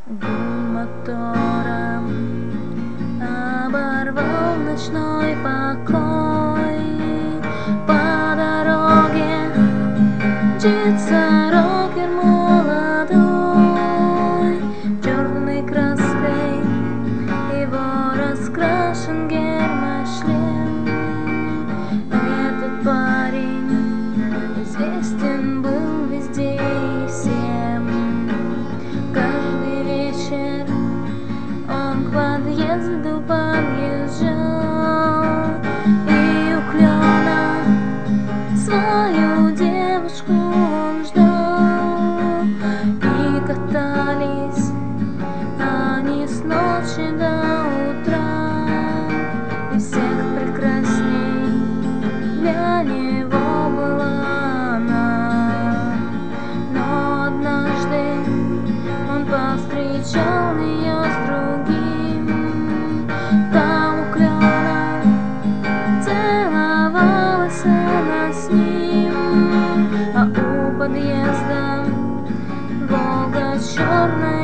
Гул мотора оборвал ночной покой. По дороге мчится рокер молодой, черной краской его раскрашен гермошлем. Этот парень известен был везде и всем. Каждый вечер он к подъезду подъезжал и у клена свою девушку он ждал. И катались они с ночи до утра, и всех прекрасней для него была она. Но однажды он повстречал ее с другим. Там у клена целовалась она с ним, а у подъезда Волга черная